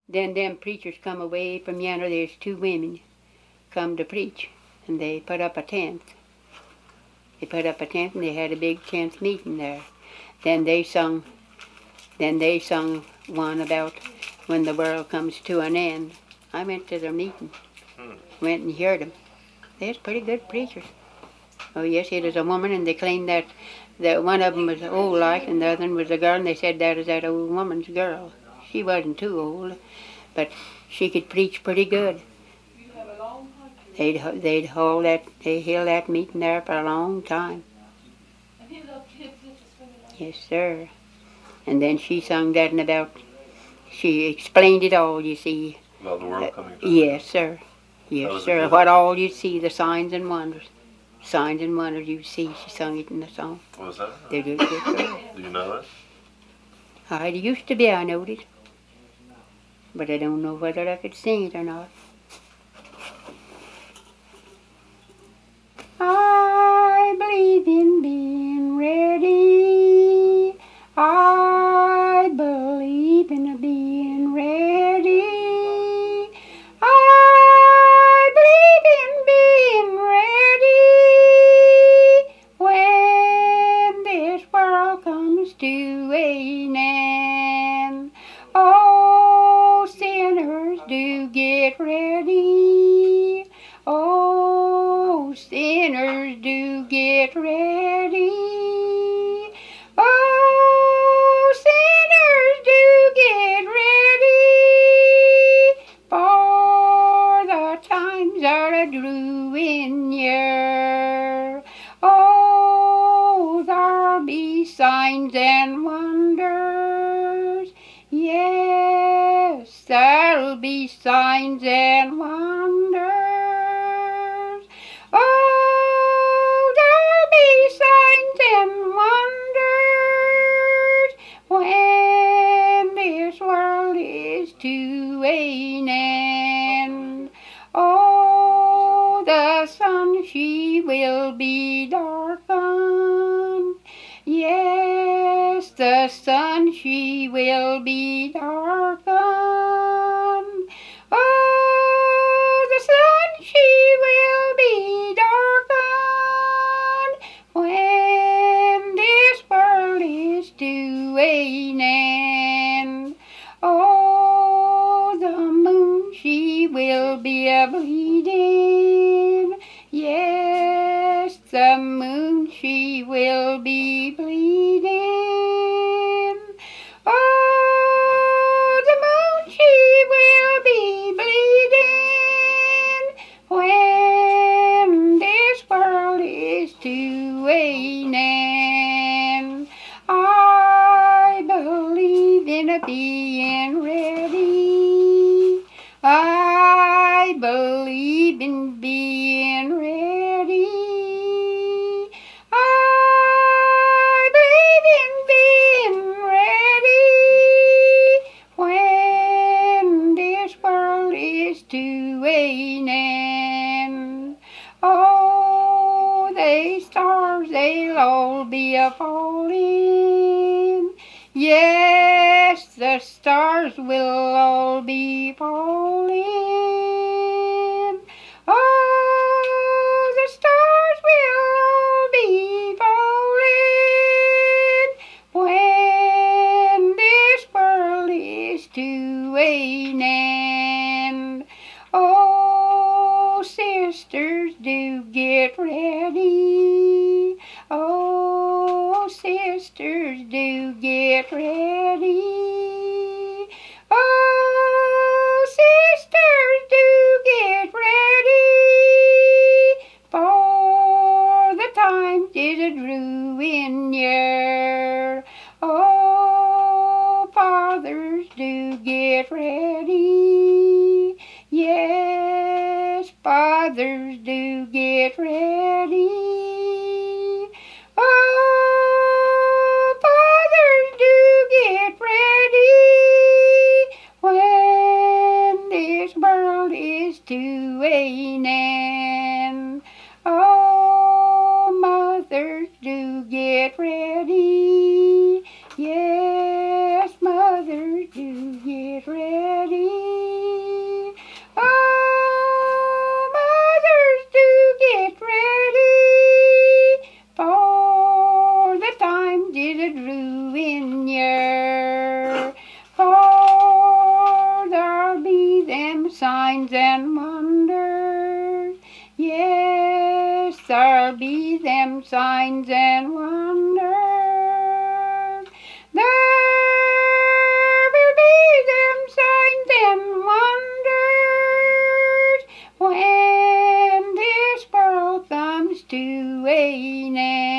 Then them preachers come away from yonder. There's two women come to preach, and they put up a tent. They put up a tent, and they had a big tent meeting there. Then they sung one about when the world comes to an end. I went to their meeting, went and heard them. They're pretty good preachers. Oh yes, it is a woman, and they claimed that one of them was old like, and the other one was a girl, and they said that is that old woman's girl. She wasn't too old, but she could preach pretty good. They held that meeting there for a long time. Yes, sir. And then she sung that and about. She explained it all. You see. About the world coming to Yes, sir. Yes, sir. What all you see, the signs and wonders. Signs and wonders you see. She sung it in the song. What was that? They're good, sir. Do you know it? I used to be, I knowed it. But I don't know whether I could sing it or not. I believe in being ready. I believe in being ready. I believe in being ready when this world comes to an end. Oh, sinners, do get ready. Oh, sinners, do get ready. Oh, sinners, do get ready. For the times are a-drawing near. Oh, there'll be signs and wonders. Yes, there'll be signs and wonders. Oh, there'll be signs and wonders when this world is to an end. Oh, the sun, she will be darkened. Yes, the sun, she will be darkened. Oh, the sun, she will be darkened when this world is to an end. Oh, the moon, she will be a-bleeding. Yes, the moon, she will be bleeding. Oh, the moon, she will be bleeding when this world is to an end. I believe in being ready. I believe in being ready. I believe in being ready when this world is to an end. Oh, the stars, they'll all be a-falling. Yes, the stars will all be falling. Oh, the stars will all be falling when this world is to an end. Oh, sisters, do get ready. Oh, sisters, do get ready. Oh, sisters, do get ready. For the time is a-drawing near. Oh, fathers, do get ready. Yes, fathers, do get ready. Oh, fathers, do get ready when this world is to an end. Oh, mothers, do get ready. Yes, mothers, do get ready. there'll be them signs and wonders. There will be them signs and wonders when this world comes to an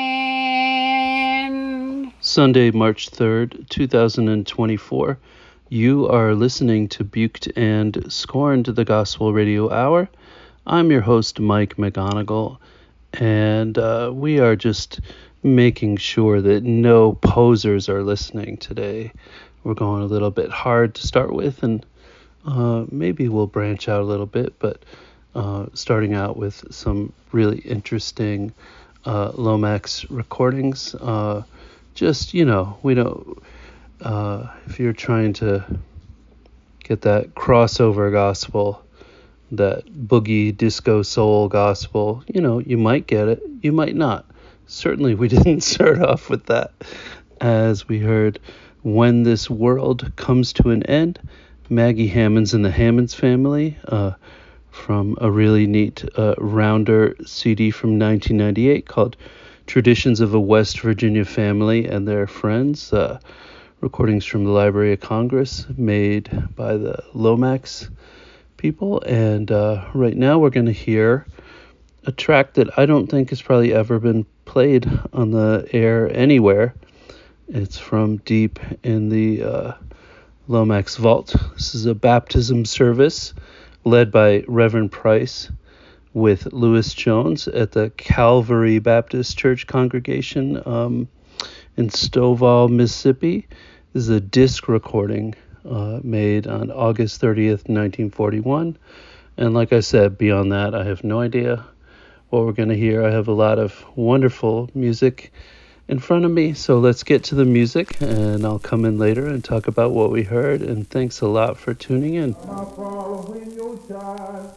end. Sunday, March 3rd, 2024. You are listening to Buked and Scorned, the Gospel Radio Hour. I'm your host, Mike McGonigal, and we are just making sure that no posers are listening today. We're going a little bit hard to start with, and maybe we'll branch out a little bit, but starting out with some really interesting Lomax recordings. Just, we don't, if you're trying to get that crossover gospel, that boogie disco soul gospel, you might get it, you might not. Certainly we didn't start off with that, as we heard When This World Comes to an End, Maggie Hammonds and the Hammonds Family, from a really neat rounder CD from 1998 called Traditions of a West Virginia Family and Their Friends, recordings from the Library of Congress made by the Lomax people. And right now we're going to hear a track that I don't think has probably ever been played on the air anywhere. It's from deep in the Lomax vault. This is a baptism service led by Reverend Price with Lewis Jones at the Calvary Baptist Church congregation in Stovall, Mississippi. This is a disc recording made on August 30th, 1941. And like I said, beyond that, I have no idea what we're going to hear. I have a lot of wonderful music in front of me, so let's get to the music, and I'll come in later and talk about what we heard. And thanks a lot for tuning in. I'm following your child.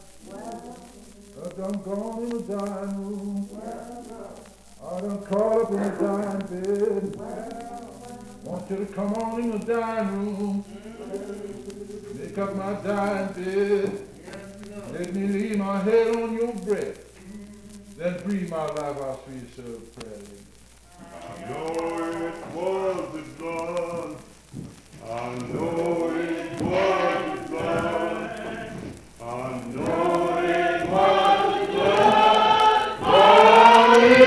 I'm gone in the dining room. I done crawled up in the dining bed. Want you to come on in the dining room. Make up my dining bed. Let me lay my head on your breast. Then breathe my life out sweet soul prayer. I know it was the blood. I know it was the blood. I know it was the blood for me.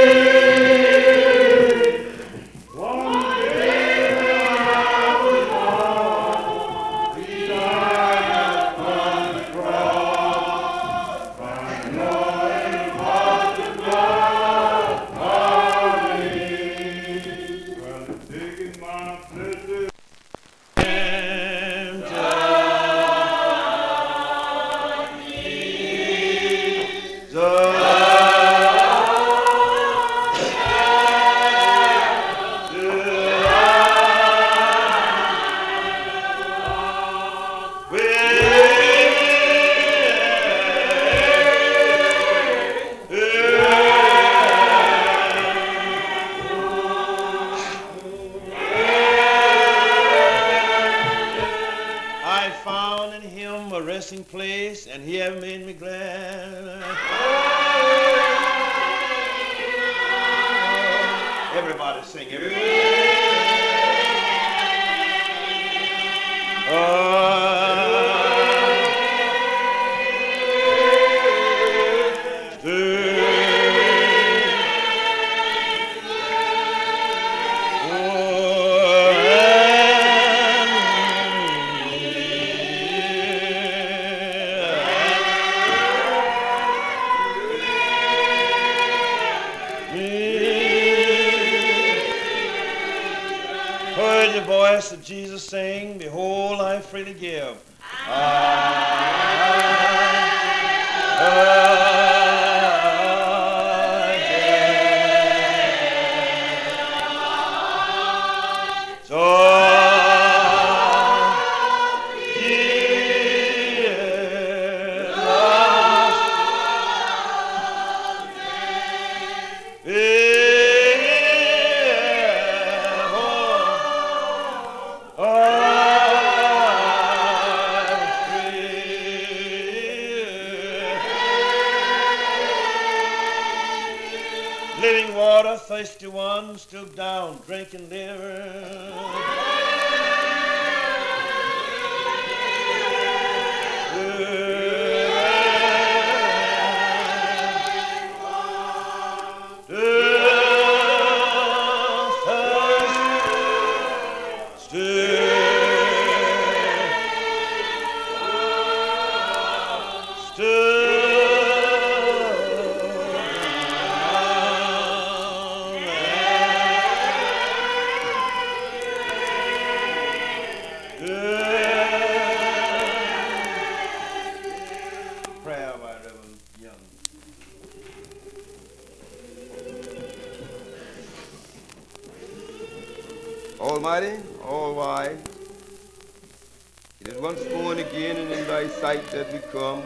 One day when I was lost, He died upon the cross. I know it was the blood for me. Well, it's taking my blessed place, and He have made me glad. Everybody sing, everybody. Heard the voice of Jesus sing, behold, I freely give. thirsty one stooped down, drinking liver. Almighty, all wise, it is once more and again and in thy sight that we come.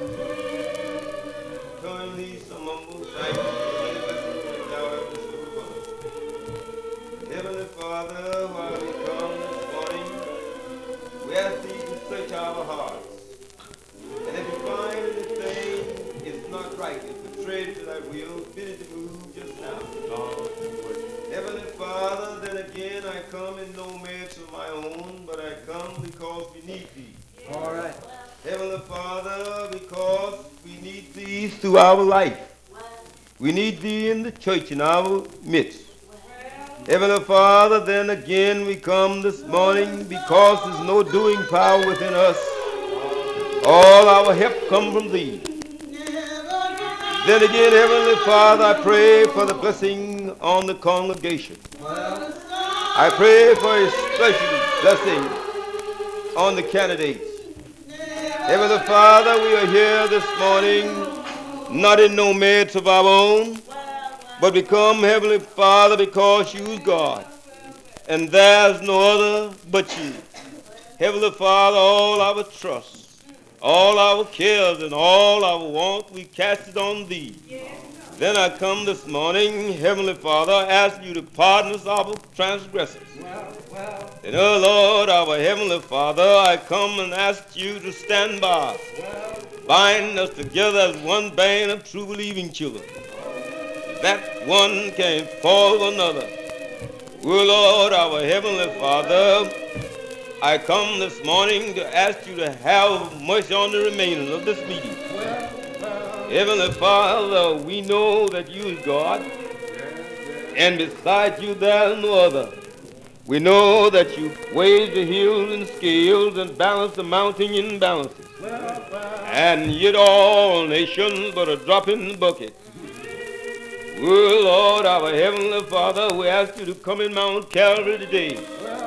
Come thee some humble sight, thou art so good. Heavenly Father, while we come this morning, we ask thee to search our hearts. And if you find anything is not right, if betrayed to thy will, bid it to move just now. Heavenly Father, then again I come in no merits of my own, but I come because we need thee. All right. Heavenly Father, because we need thee through our life. We need thee in the church in our midst. Heavenly Father, then again we come this morning because there's no doing power within us. All our help come from thee. Then again, Heavenly Father, I pray for the blessing on the congregation. I pray for a special blessing on the candidates. Heavenly Father, we are here this morning, not in no merits of our own, but we come, Heavenly Father, because you's God, and there's no other but you. Heavenly Father, all our trust, all our cares and all our want, we cast it on thee. Then I come this morning, Heavenly Father, ask you to pardon us our transgressions. And oh Lord, our Heavenly Father, I come and ask you to stand by us. Bind us together as one band of true believing children. That one can fall another. Oh Lord, our Heavenly Father, I come this morning to ask you to have mercy on the remainder of this meeting. Heavenly Father, we know that you is God, and beside you there is no other. We know that you weigh the hills and scales and balance the mountain in balances. And yet all nations but a drop in the bucket. Oh Lord, our Heavenly Father, we ask you to come in Mount Calvary today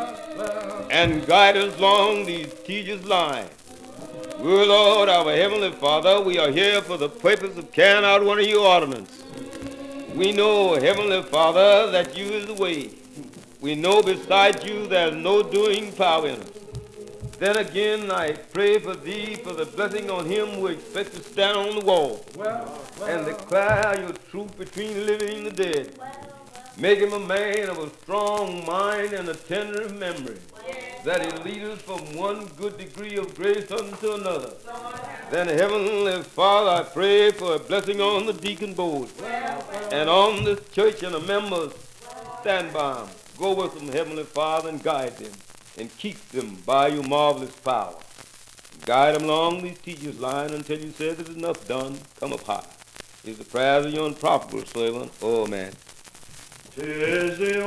and guide us along these tedious lines. Oh Lord, our Heavenly Father, we are here for the purpose of carrying out one of your ordinances. We know, Heavenly Father, that you is the way. We know beside you there's no doing power in us. Then again, I pray for thee for the blessing on him who expects to stand on the wall and declare your truth between the living and the dead. Make him a man of a strong mind and a tender memory, that he lead us from one good degree of grace unto another. Then, Heavenly Father, I pray for a blessing on the deacon board and on this church and the members. Stand by them. Go with them, Heavenly Father, and guide them and keep them by your marvelous power. Guide them along these teachers' line until you say there's enough done. Come up high. Is the prayers of your unprofitable servant. Oh, man. 'Tis the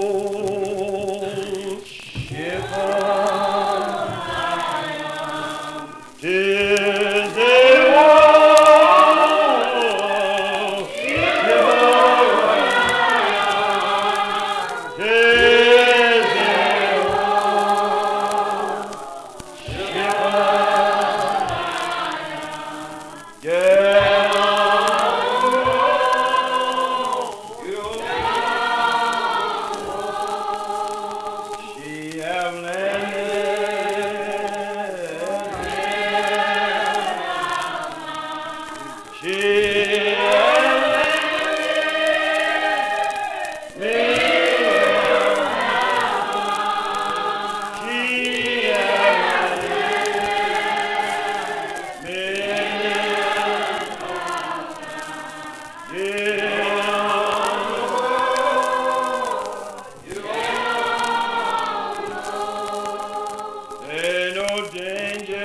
old ship of Zion. 'Tis the old ship of Zion. 'Tis the old ship of Zion. Get on. She have landed.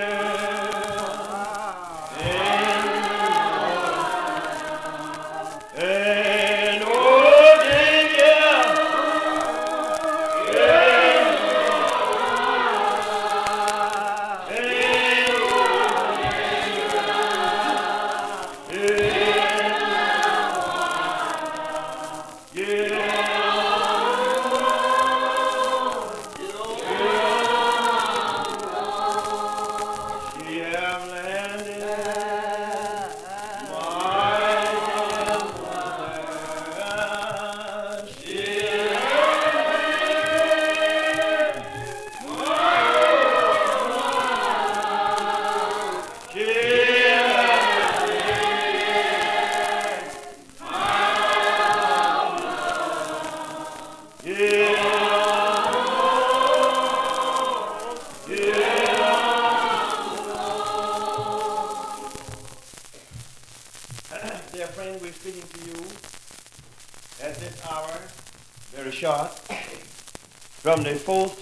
Dear friend, we're speaking to you at this hour, very short, from the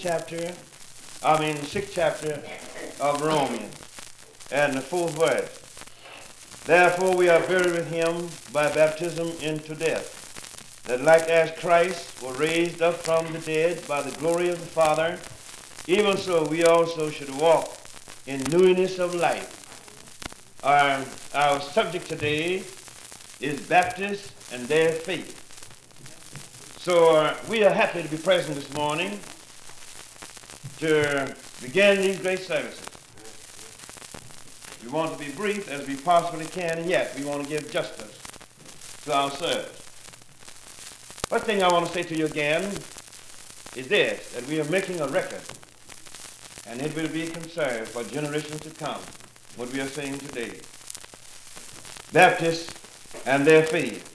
sixth chapter of Romans, and the 4th verse. Therefore we are buried with him by baptism into death, that like as Christ was raised up from the dead by the glory of the Father, even so we also should walk in newness of life. Our subject today is Baptists and their faith. So we are happy to be present this morning to begin these great services. We want to be brief as we possibly can, and yet we want to give justice to our service. First thing I want to say to you again is this, that we are making a record, and it will be conserved for generations to come, what we are saying today. Baptists and their faith.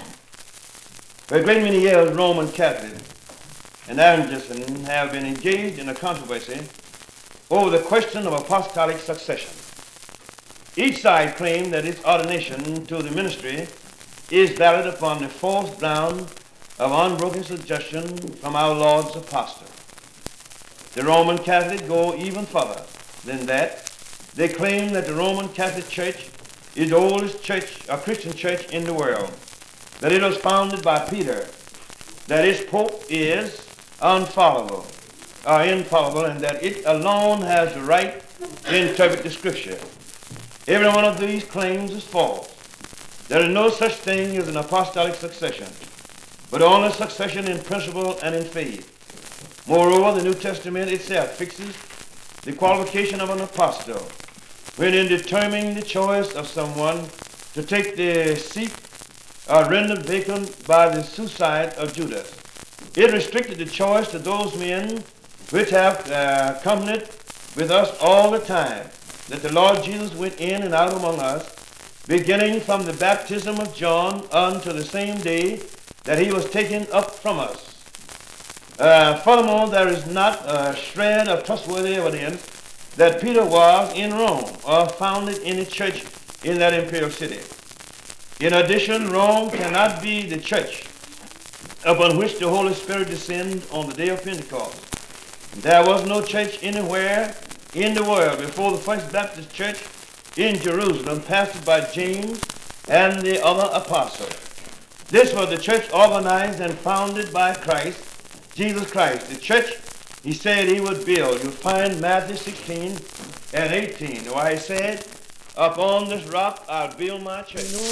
For a great many years, Roman Catholic and Anglican have been engaged in a controversy over the question of apostolic succession. Each side claimed that its ordination to the ministry is valid upon the false ground of unbroken suggestion from our Lord's apostle. The Roman Catholic go even further than that. They claim that the Roman Catholic Church is the oldest church, or Christian church in the world, that it was founded by Peter, that its Pope is infallible, and that it alone has the right to interpret the Scripture. Every one of these claims is false. There is no such thing as an apostolic succession, but only succession in principle and in faith. Moreover, the New Testament itself fixes the qualification of an apostle when in determining the choice of someone to take the seat rendered vacant by the suicide of Judas. It restricted the choice to those men which have accompanied with us all the time that the Lord Jesus went in and out among us, beginning from the baptism of John unto the same day that he was taken up from us. Furthermore, there is not a shred of trustworthy evidence that Peter was in Rome or founded any church in that imperial city. In addition, Rome cannot be the church upon which the Holy Spirit descended on the day of Pentecost. There was no church anywhere in the world before the First Baptist Church in Jerusalem, pastored by James and the other apostles. This was the church organized and founded by Christ, Jesus Christ. The church he said he would build. You'll find Matthew 16 and 18, where he said, upon this rock I'll build my church. No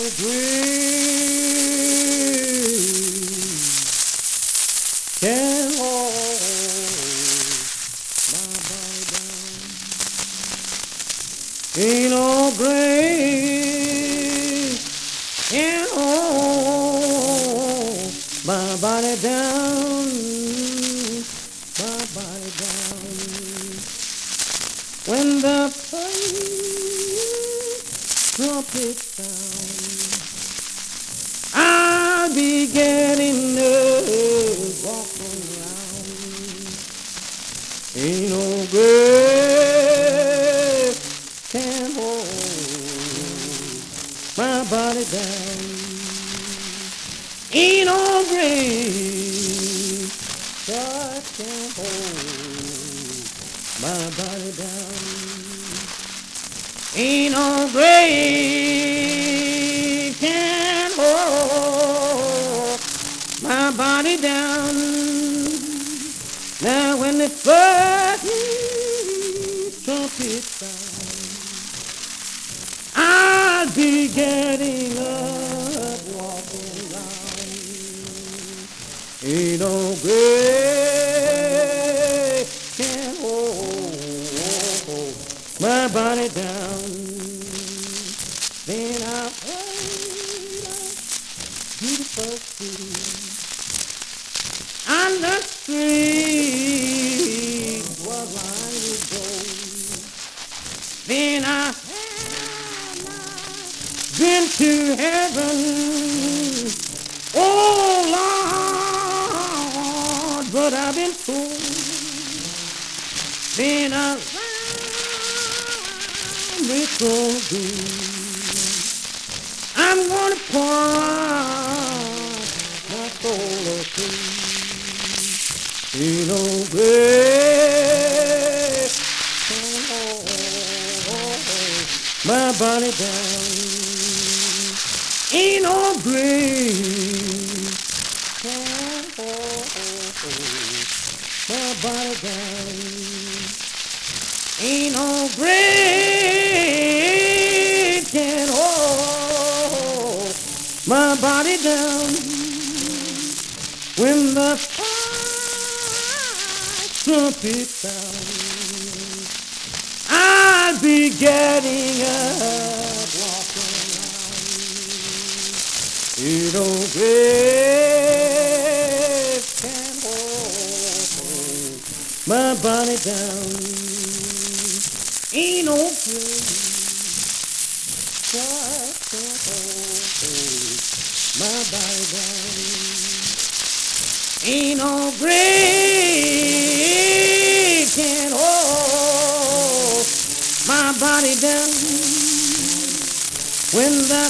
grace can hold my body down. Ain't no grace can hold my body down. My body down. When the trumpet sound, I'll be getting nervous walking around. Ain't no grace can hold my body down. Ain't no grace that can hold my body down. Ain't no grave can hold my body down. Now when the first trumpet sound, I'll be getting up, walking around. Ain't no grave can hold my body down. Then I'll heard a beautiful city on the street was lined with gold. Then I have not been to heaven. Oh Lord, but I've been told. Then I it's gonna be. I'm gonna pour out my soul of peace. Ain't no grave can hold my body down. Ain't no grave can hold my body down. Ain't no grave can hold my body down. When the trumpet sound, I'll be getting up, walking around. Ain't no grave can hold my body down. Ain't no grave can hold my body down. Ain't no grave can hold my body down. When the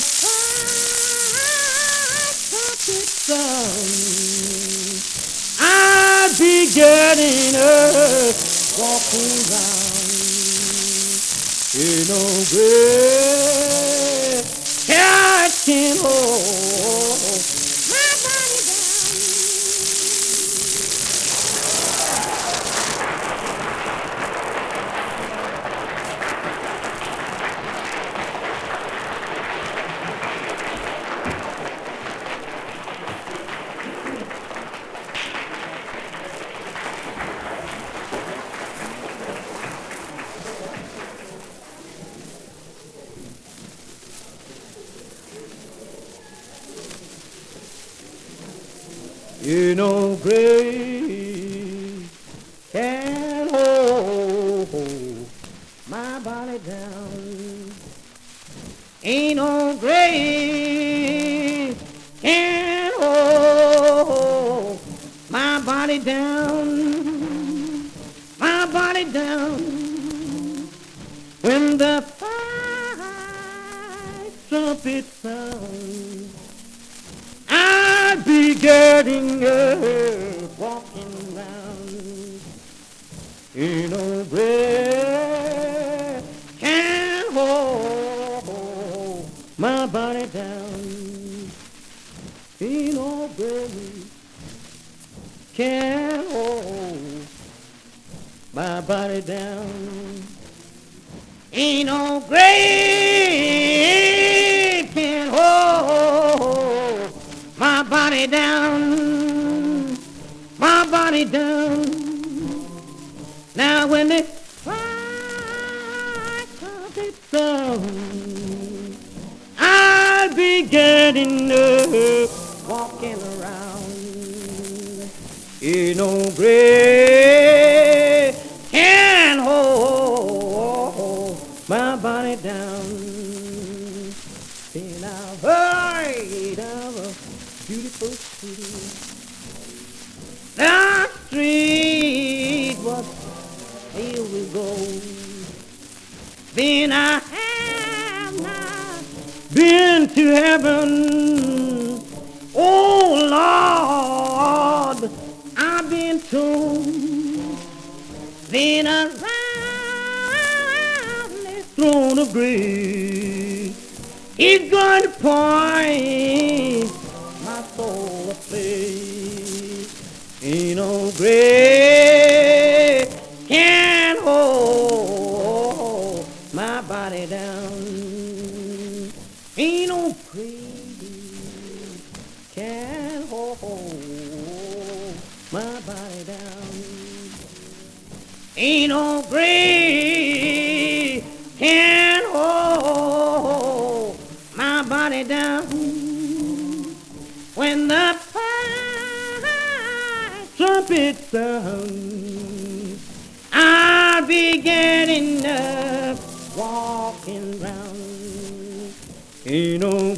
trumpet sound, I'll be getting up, walking round. Ain't no grave can hold my body down. You know grave can hold my body down. Ain't no grave can hold my body down. My body down. When the trumpet sound, I'll be getting up, walking round. Ain't no grave can hold my body down. Ain't no grave can hold my body down. Ain't no grave can hold my body down, my body down. Now when the trumpet sound, I'll be getting up, walking around. Ain't no grave can hold my body down. Then I've heard of a beautiful city. The street was filled with gold. Then I have not been to heaven. Oh Lord, I've been told. Then around this throne throne of grace. He's going to point my soul a place. Ain't no grave can hold my body down. Ain't no grave can hold my body down. Ain't no grave can hold my body down. When the trumpet sounds, I'll be getting up, walking round. Ain't no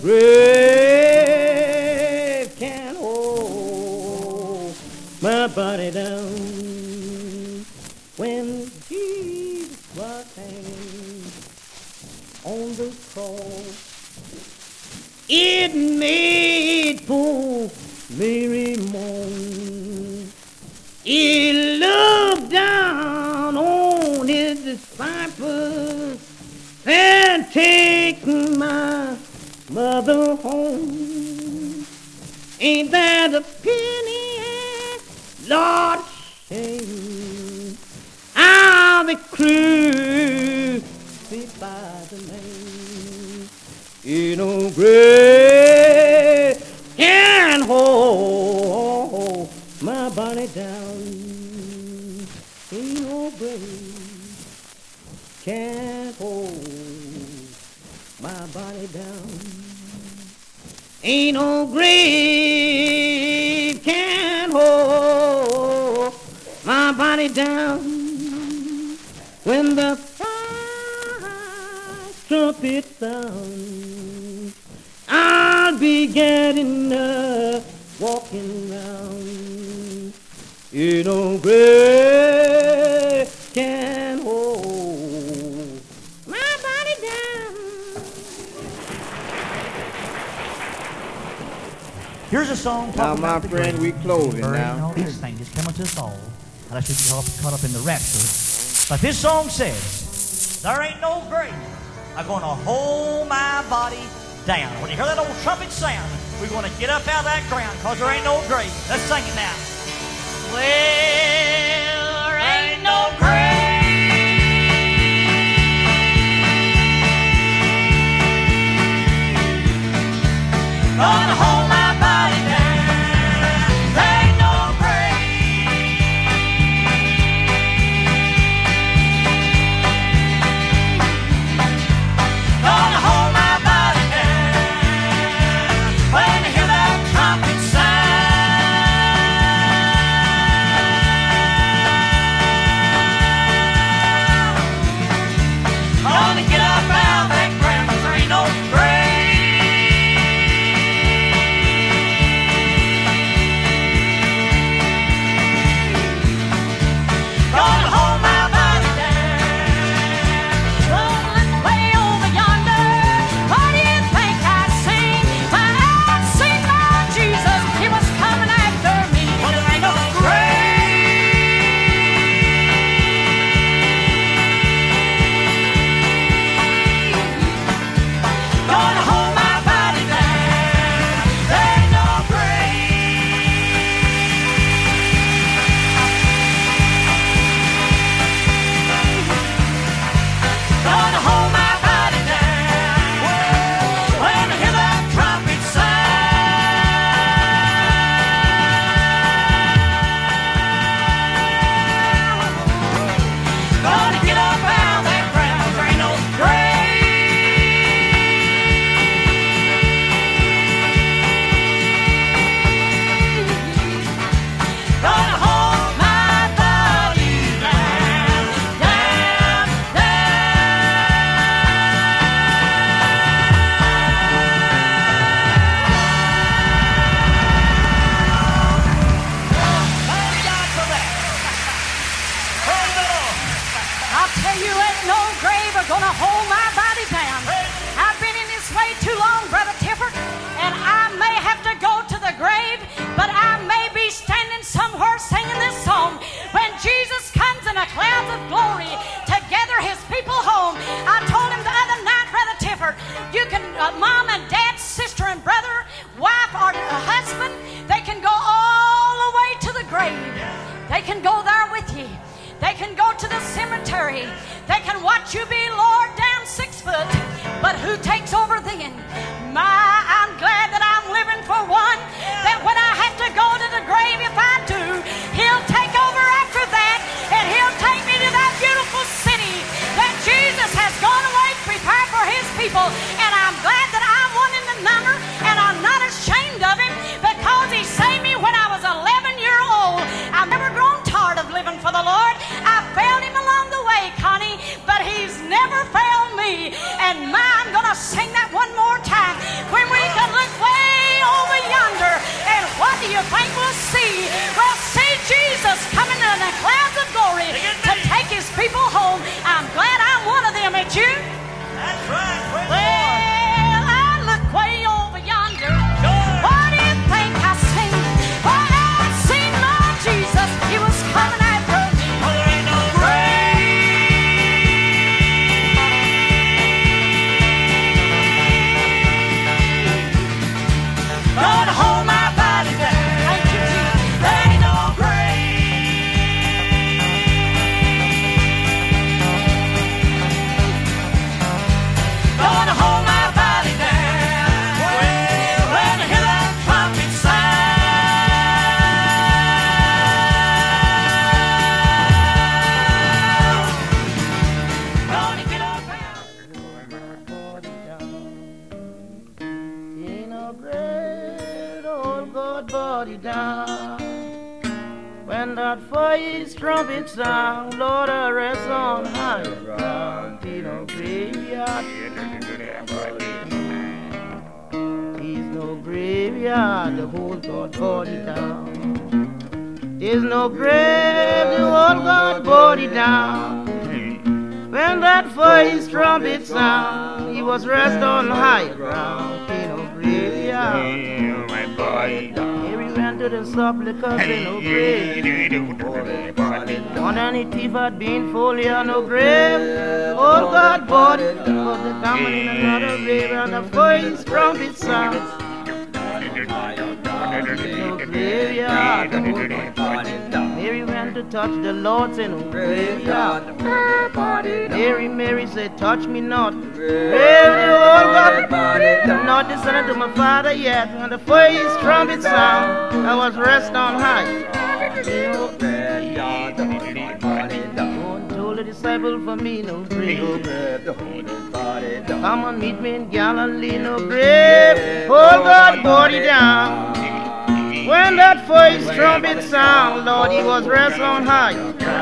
grave can hold my body down. When Jesus was hanging on the cross, it made poor Mary moan. He looked down on his disciples and taken my mother home. Ain't that a penny, Lord, shame? I'll be crucified the name. Ain't no grave can hold my body down. Ain't no grave can hold my body down. Ain't no grave can hold my body down. When the trumpet sounds, I'll be getting up, walking round. Ain't no grave can hold my body down. Here's a song Now, talking my about the friend, grave, we closing buried, now. and all these things is coming to us all. Unless we get caught up in the rapture. But this song says, there ain't no grave I'm going to hold my body down. When you hear that old trumpet sound, we're going to get up out of that ground because there ain't no grave. Let's sing it now. Well, there ain't no grave. Gonna hold my body down. There ain't no grave. Gonna hold my body down when you hear that trumpet sound. glory. They can watch you be lowered down 6 foot, but who takes over then? I'm glad that I'm living for one, that when I have to go to the grave, if I do, he'll take over after that, and he'll take me to that beautiful city that Jesus has gone away to prepare for his people. And I'm glad that I'm one in the number, and I'm not ashamed of him, because he saved me when I was 11-year old. I've never grown tired of living for the Lord. I failed him along the way, Connie, but he's never failed me. And I'm going to sing that one more time. When we can look way over yonder, and what do you think we'll see? We'll see Jesus coming in the clouds of glory to take his people home. I'm glad I'm one of them, ain't you? That's right. Well, I look way over yonder. What do you think I seen? Well, I seen Lord Jesus. He was coming after me. There ain't no gonna hold my body down. Thank you, Jesus. There ain't no grave. Gonna hold my body down. When I hear that trumpet sound. Gonna get up In a great old God body down. When that voice trumpet sound, Lord, I rest on higher ground. In a graveyard, there's no graveyard to hold God body down. There's no grave to hold God body down. When that voice trumpet sound, he was rest on higher ground. In a graveyard, here he went to the sepulchres in no grave. On any thief had been fully on no grave. Oh God, body was the coming in another grave, and the voice trumpet sound. No graveyard, Mary went to touch the Lord's in a graveyard. Mary said, touch me not. Grave the old God, I'm not descended to my father yet. And the voice trumpet sound, I was rest on high. Don't told the disciple for me, no grave. Come and meet me in Galilee, no grave. Hold God body down. When that voice trumpet sound, Lord, he was rest on high.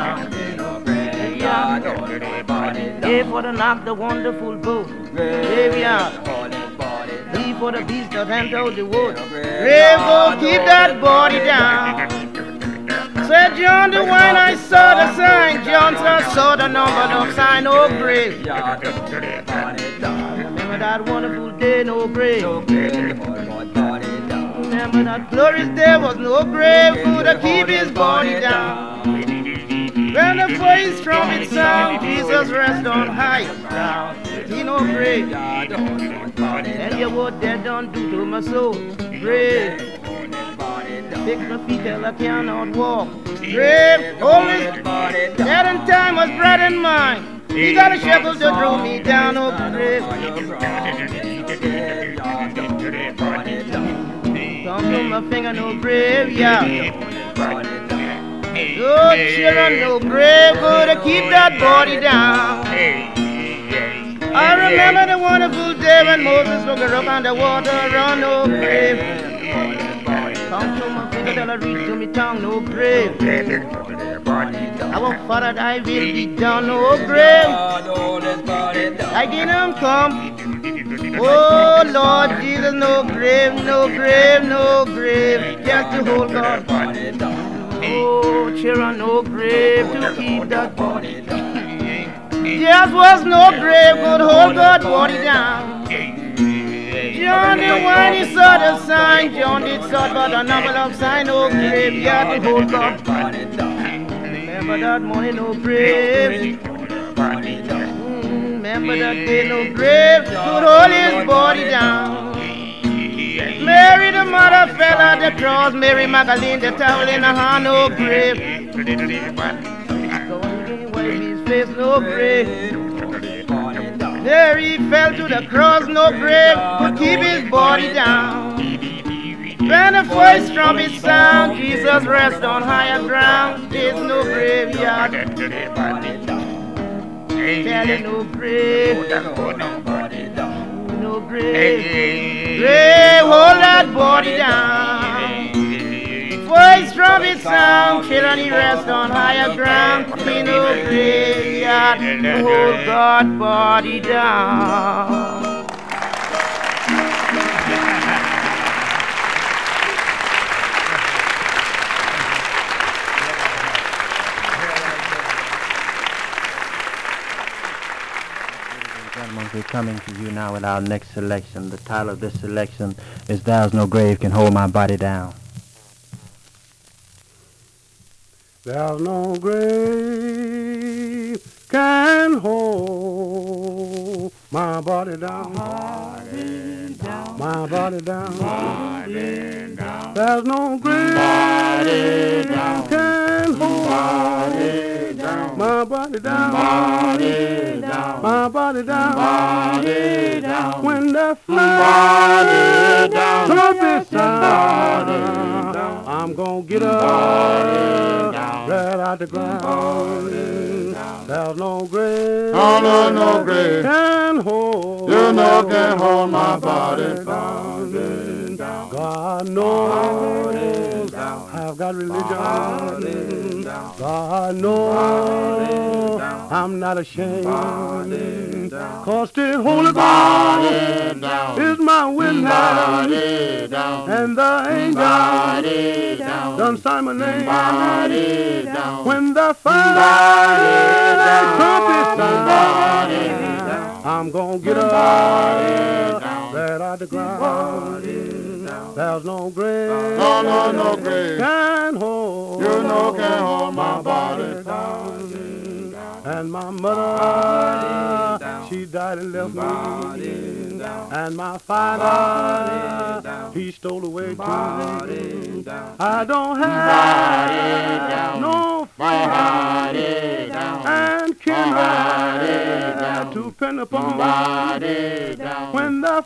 A for the knock, the wonderful boat. Graveyard. B for the beast that entered the wood. Grave, go keep that body down. Said John the wine, I saw the sign. John saw the number of sign, no grave. Remember that wonderful day, no grave. Remember that glorious day was no grave to keep his body down. When the voice trumpet sound, Jesus rest on high ground. He no grave. And you what dead don't do to my soul. Grave. Pick my feet till I cannot walk. Grave. Holy dead in time was bread in mine. He got a shepherd to draw me down, oh grave. Don't put my finger no graveyard. No children, no grave, go to keep that body down. I remember the wonderful day when Moses looked up on the water, run no grave. Come to my finger till I reach to me tongue, no grave. Our Father, thy will be done, no grave. Thy kingdom come. Oh Lord Jesus, no grave, no grave, no grave. Just to hold God body down. Oh, children, no grave to keep that body down. Just was no grave could hold God body down. John the wine, he saw the sign. John did saw but a number of sign, no grave. Yeah, to hold God body down. Remember that morning, no grave. Remember that day, no grave could hold his body down. Mary the mother fell at the cross. Mary Magdalene the towel in her hand, no grave. place no grave. There he fell to the cross, no grave could keep his body down. When the first trumpet sound, Jesus rests on higher ground. There's no graveyard, telling no grave, no grave. Grave, hold that body down. Voice trumpet sound, children he rests on higher ground. Ain't no graveyard, hold God body down. We're coming to you now with our next selection. The title of this selection is There's No Grave Can Hold My Body Down. There's no grave can hold my body down. My body down. There's no grave can hold my body down. My body down. When the flag trumpet sound, I'm gonna get up right out the ground. There's no grave, no grave can hold, can hold my body down. God knows I've got religion. God knows I'm not ashamed. 'Cause the Holy Ghost is my witness, and the angel done sign my name. When the fire trumpet sound, I'm gonna get up right out the ground. There's no grave, no grave can hold, can hold my body down. And my mother, she died and left me. And my father, he stole away too. I don't have no friend and kindred to depend upon. When the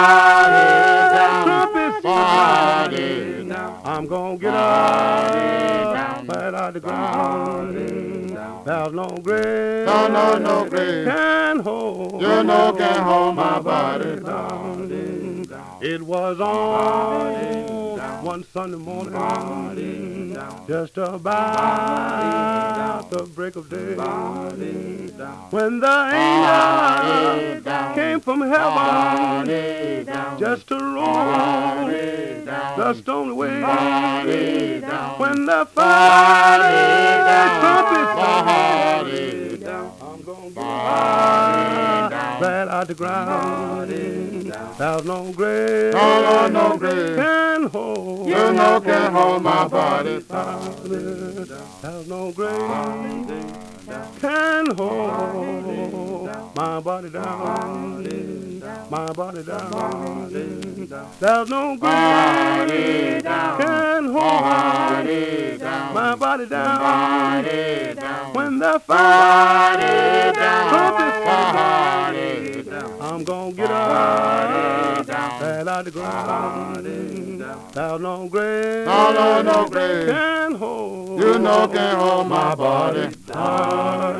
trumpet sound, I'm gonna get up right out the ground. There's no grave, no grave can hold, can hold my body down. It was on one Sunday morning, just about the break of day, when the angel came from heaven just to roll the stone away. When the fire trumpet sound, I'm gonna get right out the ground. There's no grave, no grave can hold, can hold my body down. There's no grave can hold my body down. My body down. There's no grave can hold my body down. When the fire trumpet sound, I'm gonna get up right out the ground. There's no grave, no grave can hold, can hold my body down.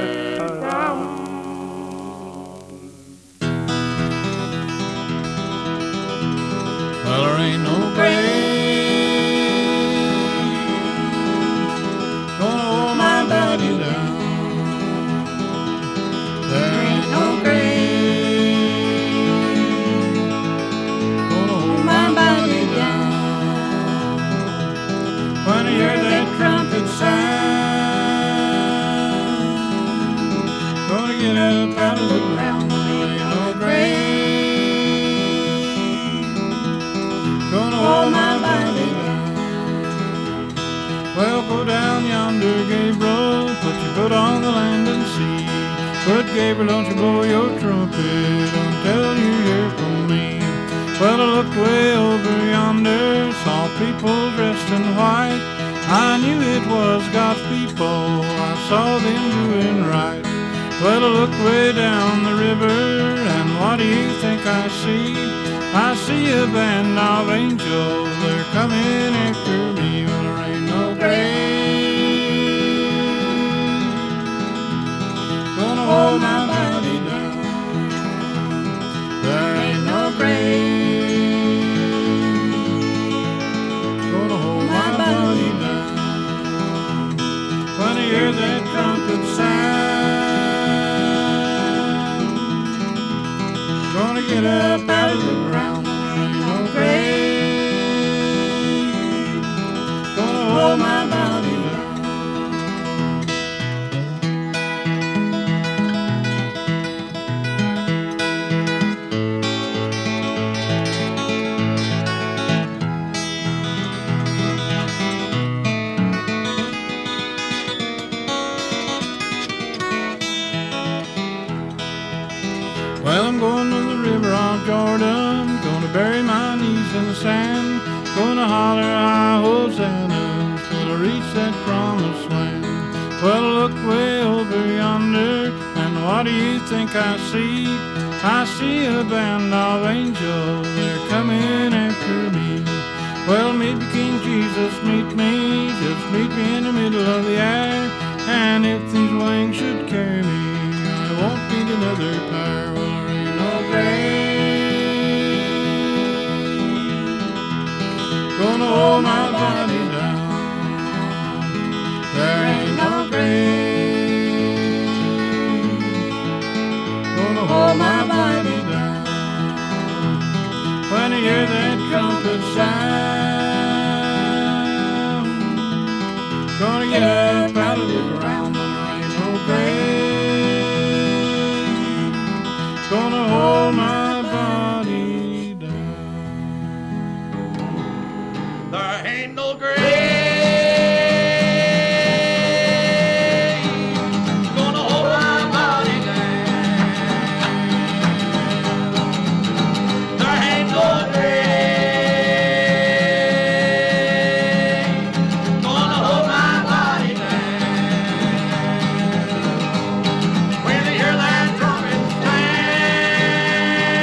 Well, there ain't no grave gonna hold my body down. There ain't no grave gonna hold my body down. When I hear that trumpet sound, gonna get up out of the ground. There ain't no grave gonna hold my body down. Well, go down yonder, Gabriel, put your foot on the land and sea. But Gabriel, don't you blow your trumpet until you hear from me. Well, I looked way over yonder, saw people dressed in white. I I knew it was God's people, I saw them doing right. Well, I looked way down the river, and what do you think I see? I see a band of angels, they're coming after me. Well, there ain't no grave gonna hold my body down. There ain't no grave gonna hold my body down. When I hear that trumpet sound, gonna get up out of the ground. There ain't no grave gonna hold my body down. Well, I'm going to the river of Jordan, gonna bury my knees in the sand, gonna holler high hosannas till I reach that promised land. Well, I look way over yonder, and what do you think I see? I see a band of angels, they're coming after me. Well, meet me, King Jesus, meet me, just meet me in the middle of the air, and if these wings should carry me, I won't need another pair. Well, there ain't no grave gonna hold my body down. There ain't no grave gonna hold my body down. When I hear that trumpet sound, gonna get up out of the ground. There ain't no grave gonna hold my body down. There ain't no grave gonna hold my body down. There ain't no grave gonna hold my body down. When they hear that trumpet sound,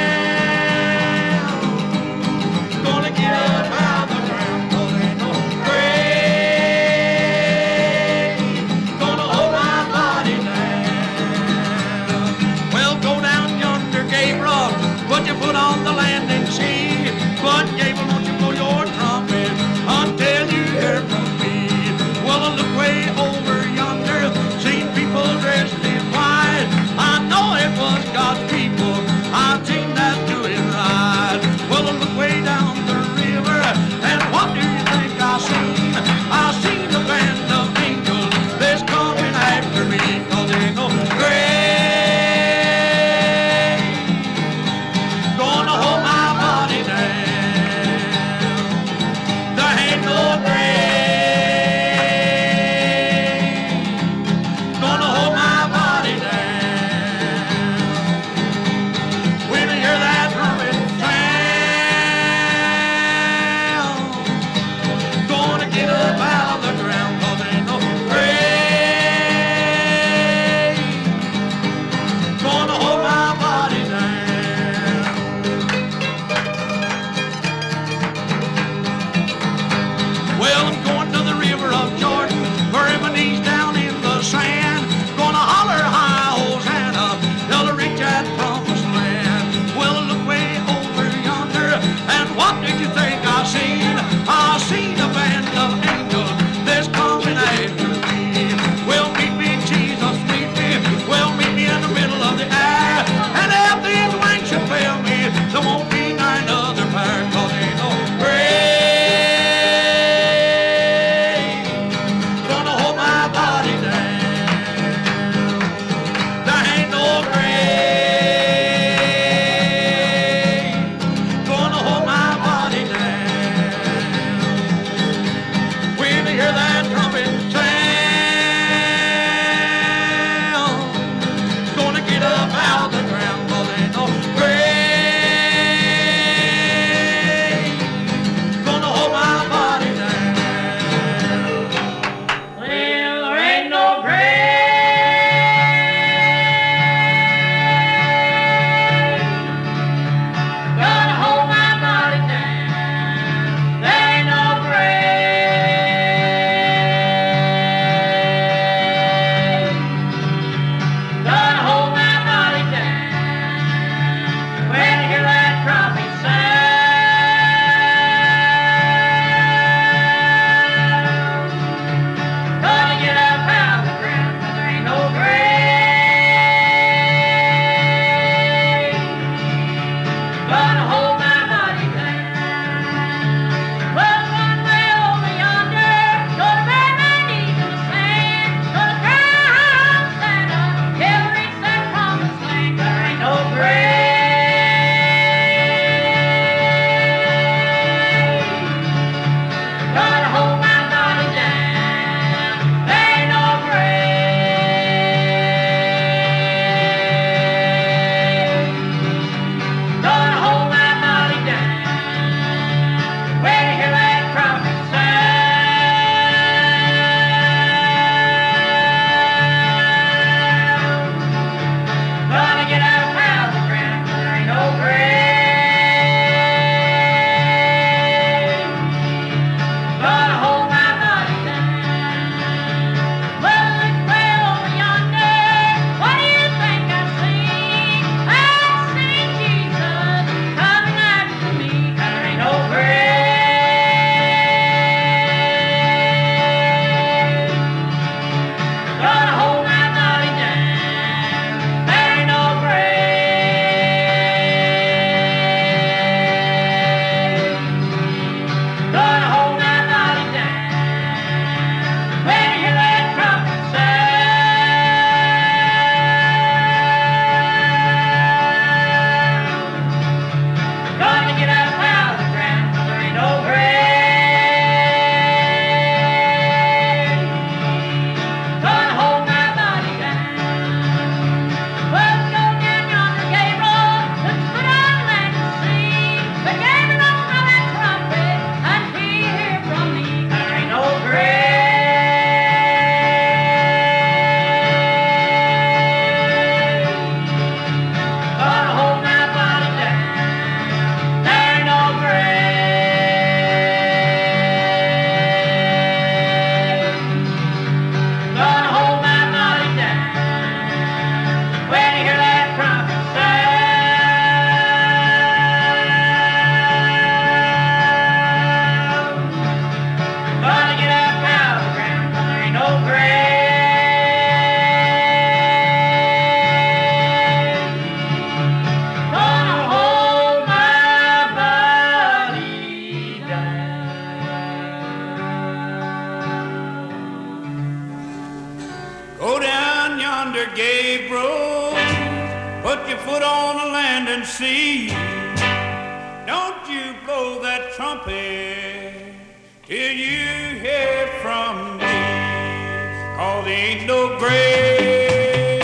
and see. Don't you blow that trumpet till you hear from me. 'Cause there ain't no grave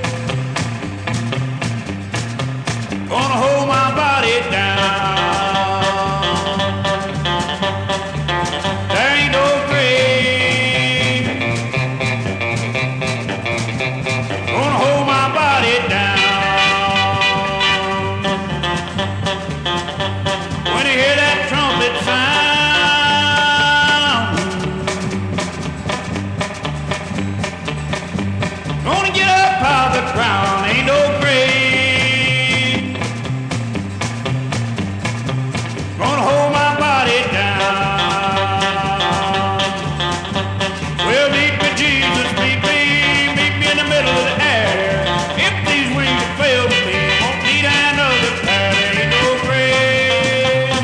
gonna hold my body down. There ain't no grave gonna hold my body down. When you hear that trumpet sound, gonna get up out of the ground. Ain't no grave gonna hold my body down. Well, meet me, Jesus, meet me in the middle of the air. If these wings fail me, won't need another pair. There ain't no grave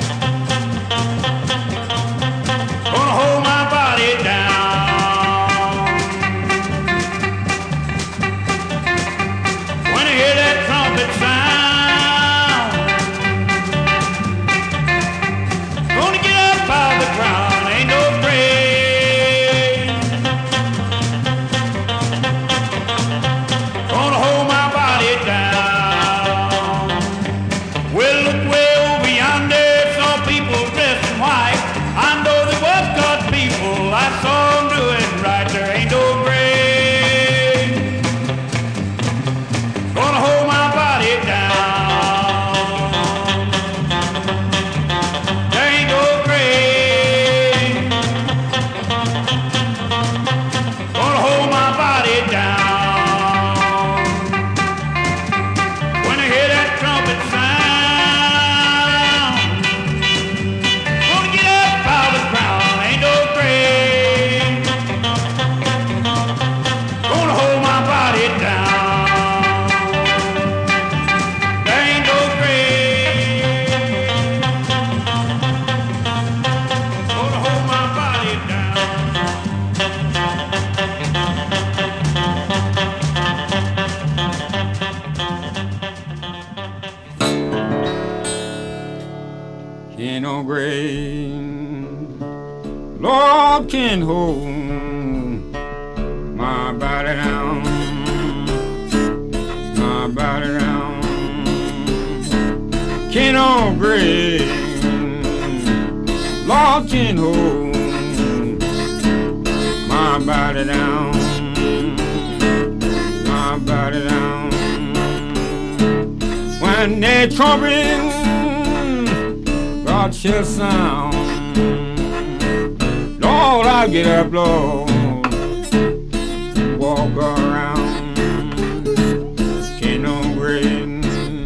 gonna hold my body down. When I hear that trumpet sound, gonna get up out of the ground. Ain't no grave gonna hold my body down. Well, look way over yonder, some people dressed in white. I know they was God's people. I saw them doing right. There ain't no grave gonna hold my body down. There ain't no grave gonna hold my body down. When I hear that trumpet sound, gonna get up out of the ground. Ain't no grave gonna hold my body down. There ain't no grave gonna hold my body down. Ain't no grave, Lord, can hold my body down, my body down. Can't no grave, Lord, can hold my body down, my body down. When they trumpet, God shall sound. Lord, I'll get up, Lord, walk around. Can't no grave,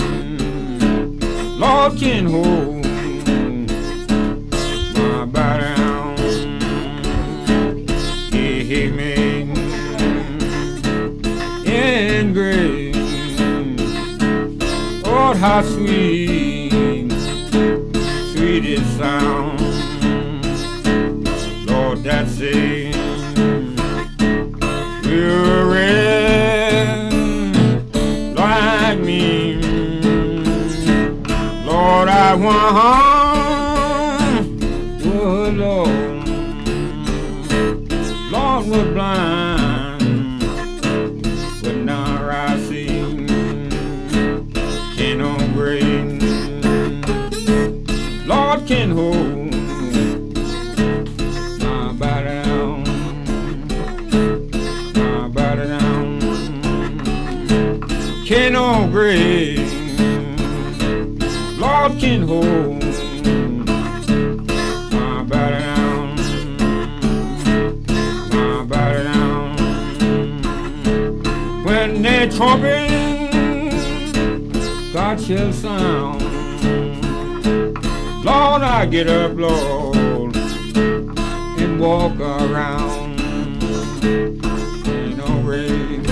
Lord, can hold my body down. Amen. In grave, Lord, how sweet, sweetest sound. Lord, that's it. You're red like me. Lord, I want, oh Lord, Lord, was blind, but now I see. Can't no grave, Lord, can hold my body down, my body down. Can't no grave, Lord, can hold my body down, my body down. When they trumpet, God shall sound. Lord, I get up, Lord, and walk around. Ain't no grave.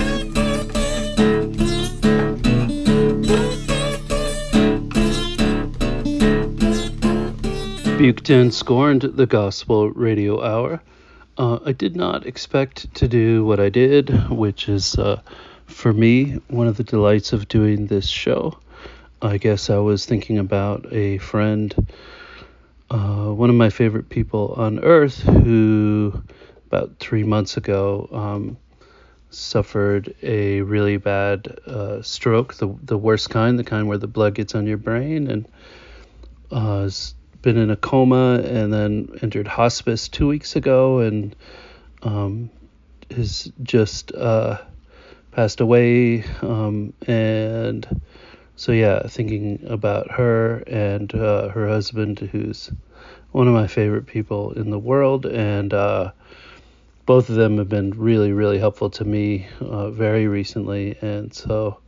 Buked and Scorned, the Gospel Radio Hour. I did not expect to do what I did, which is, for me, one of the delights of doing this show. I guess I was thinking about a friend, one of my favorite people on earth, who about 3 months ago suffered a really bad stroke, the worst kind, the kind where the blood gets on your brain, and has been in a coma and then entered hospice 2 weeks ago, and has just passed away. And so, yeah, thinking about her and her husband, who's one of my favorite people in the world, and both of them have been really, really helpful to me very recently. And so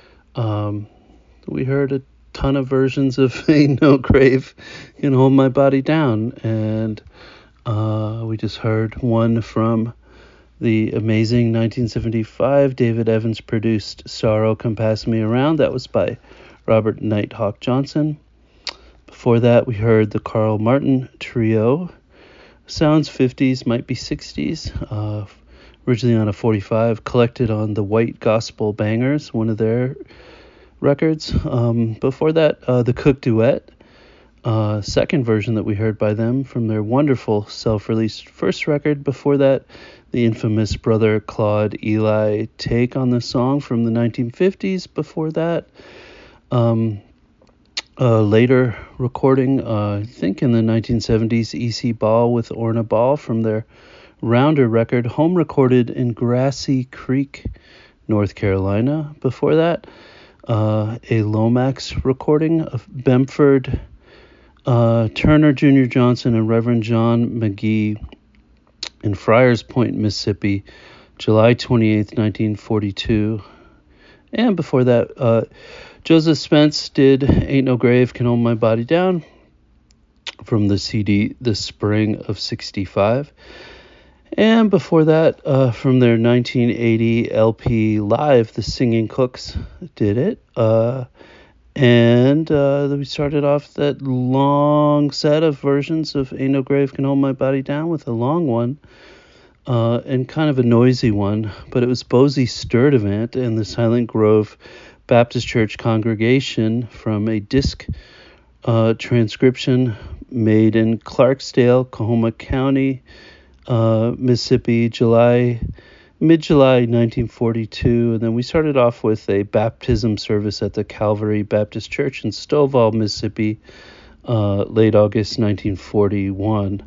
we heard a ton of versions of Ain't No Grave Can Hold My Body Down, and we just heard one from the amazing 1975 David Evans produced Sorrow Come Pass Me Around. That was by Robert Nighthawk Johnson. Before that, we heard the Carl Martin Trio. Sounds 50s, might be 60s. Originally on a 45, collected on the White Gospel Bangers, one of their records. Before that, the Cook Duet, second version that we heard by them from their wonderful self-released first record. Before that, the infamous Brother Claude Eli take on the song from the 1950s. Before that, later recording, I think in the 1970s, E.C. Ball with Orna Ball from their Rounder record, home recorded in Grassy Creek, North Carolina. Before that, a Lomax recording of Bemford, Turner Jr. Johnson, and Reverend John McGee in Friars Point, Mississippi, July 28th, 1942. And before that, Joseph Spence did Ain't No Grave Can Hold My Body Down from the CD The Spring of 65. And before that, from their 1980 LP Live, the Singing Cooks did it. And we started off that long set of versions of Ain't No Grave Can Hold My Body Down with a long one, and kind of a noisy one, but it was Bosie Sturdivant and the Silent Grove Baptist Church congregation from a disc transcription made in Clarksdale, Coahoma County, Mississippi, mid-July 1942. And then we started off with a baptism service at the Calvary Baptist Church in Stovall, Mississippi, late August 1941.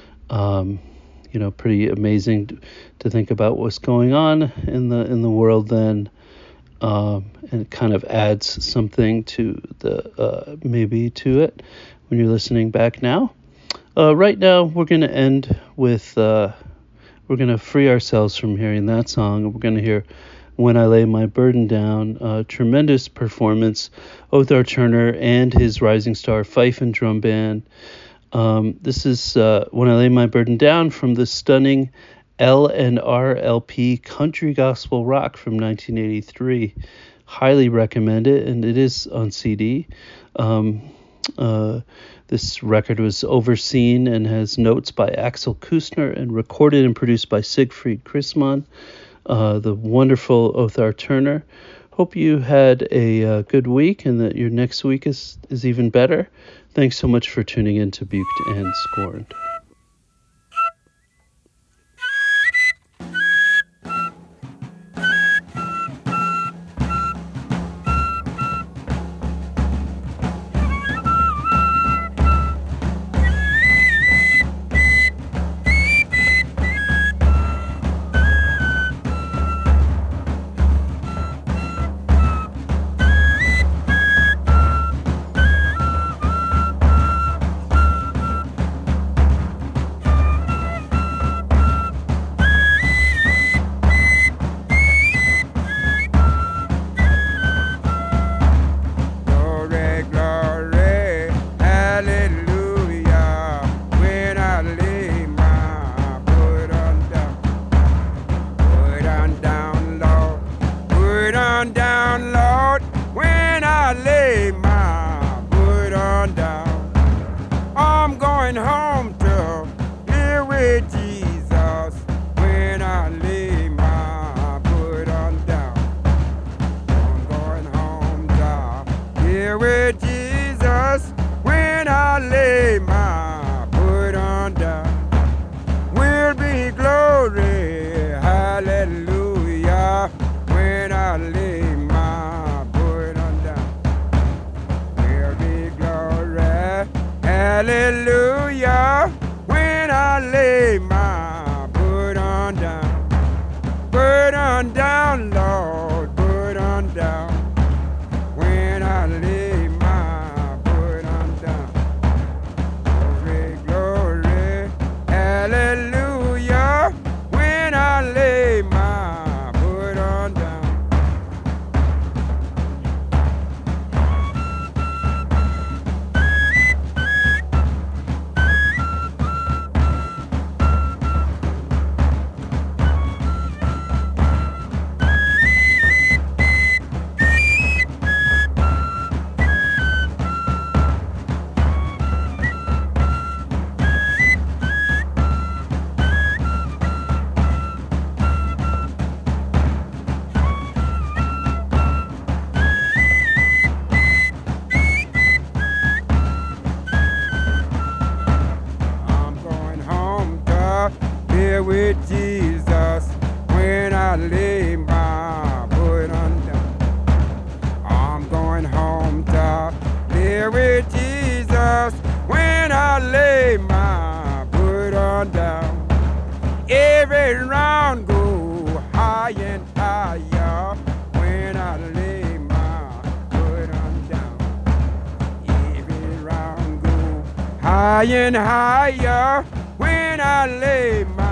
Pretty amazing to think about what's going on in the world then, and it kind of adds something to the maybe to it when you're listening back now. Right now, we're going to end with, we're going to free ourselves from hearing that song. We're going to hear When I Lay My Burden Down, tremendous performance, Othar Turner and his Rising Star Fife and Drum Band. This is When I Lay My Burden Down from the stunning L&R LP Country Gospel Rock from 1983. Highly recommend it, and it is on CD. This record was overseen and has notes by Axel Kustner and recorded and produced by Siegfried Christmann, the wonderful Othar Turner. Hope you had a good week and that your next week is even better. Thanks so much for tuning in to Buked and Scorned. Hallelujah, when I lay my burden down, Lord, burden down. When I lay my burden down, glory, glory, hallelujah, when I lay my burden down. With Jesus when I lay my burden down. I'm going home to live with Jesus when I lay my burden down. Every round go high and higher when I lay my burden down. Every round go high and higher when I lay my